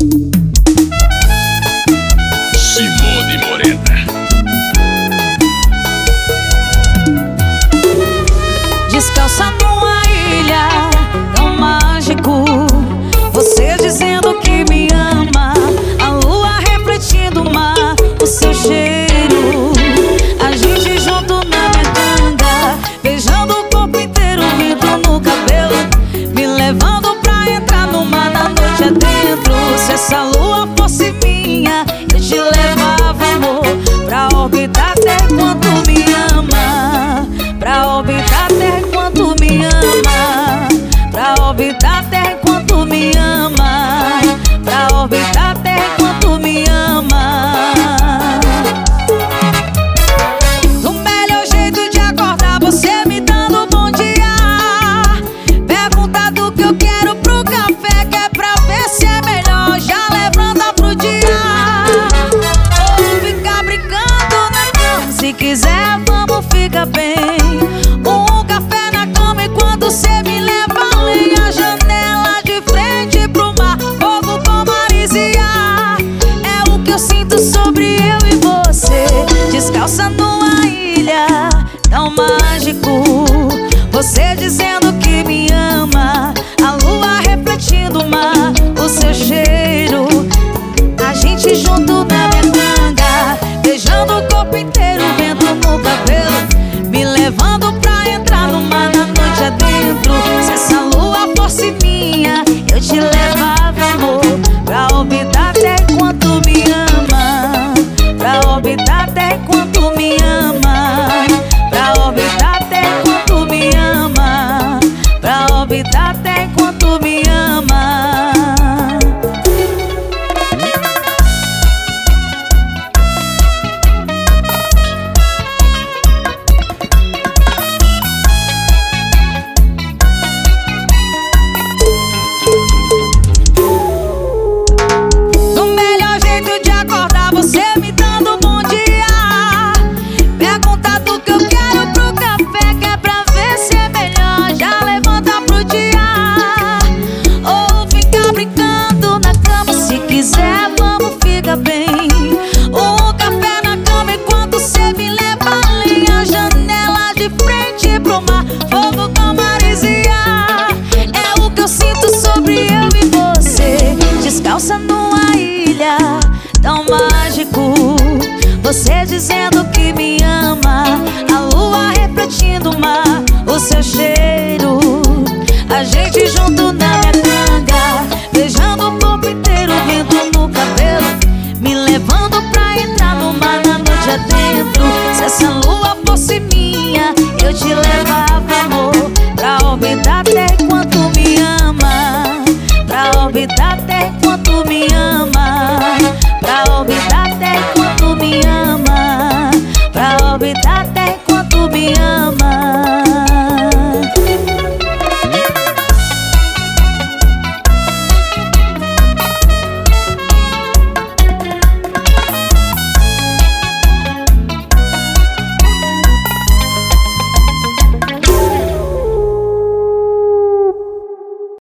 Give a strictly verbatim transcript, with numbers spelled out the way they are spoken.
Simone Morena. Descalça numa ilha tão mágico, você dizendo que me ama, a lua refletindo o mar, o seu cheiro, a gente junto na metanga, beijando o corpo inteiro, vento no cabelo, me levando pra entrar no mar na noite adentro. Se essa lua fosse minha, eu te levava, amor, pra orbitar até quanto me ama, pra orbitar até quanto me ama, pra orbitar até quanto me ama, pra orbitar até quanto me ama. No melhor jeito de acordar, você me dando bom dia, pergunta do que eu quero pro café, que é pra ver se é melhor, já levanta pro dia. Ou ficar brincando na cama, se quiser vamos ficar bem. Um café na cama enquanto cê me leva além, a janela de frente pro mar, fogo com marisia, é o que eu sinto sobre eu e você. Descalça numa ilha tão mágico, você dizendo que me ama, a lua refletindo o mar, o seu cheiro, a gente junto na metanga, beijando o corpo inteiro, vento no cabelo, me levando pra entrar no mar na noite adentro. Se essa lua fosse minha, eu te levava, amor, pra orbitar até quanto me ama, pra orbitar até quanto me ama, pra orbitar até quanto me ama, pra orbitar até quanto me ama. No melhor jeito de acordar, você me dando bom dia, pergunta do que eu quero pro café, que é pra ver se é melhor, já levanta pro dia. Ou ficar brincando na cama, se quiser vamos ficar bem. Um café na cama enquanto cê me leva além, a janela de frente pro mar, fogo com marisia, é o que eu sinto sobre eu e você. Descalça numa ilha tão mágico, você dizendo que me ama, a lua refletindo o mar, o seu cheiro, a gente junto na metanga, beijando o corpo inteiro, vento no cabelo, me levando pra entrar no mar na noite adentro. Se essa lua fosse minha, eu te levava, amor, pra orbitar até quanto me ama, pra orbitar até quanto me ama, pra orbitar até quanto me ama, pra orbitar até quanto me ama.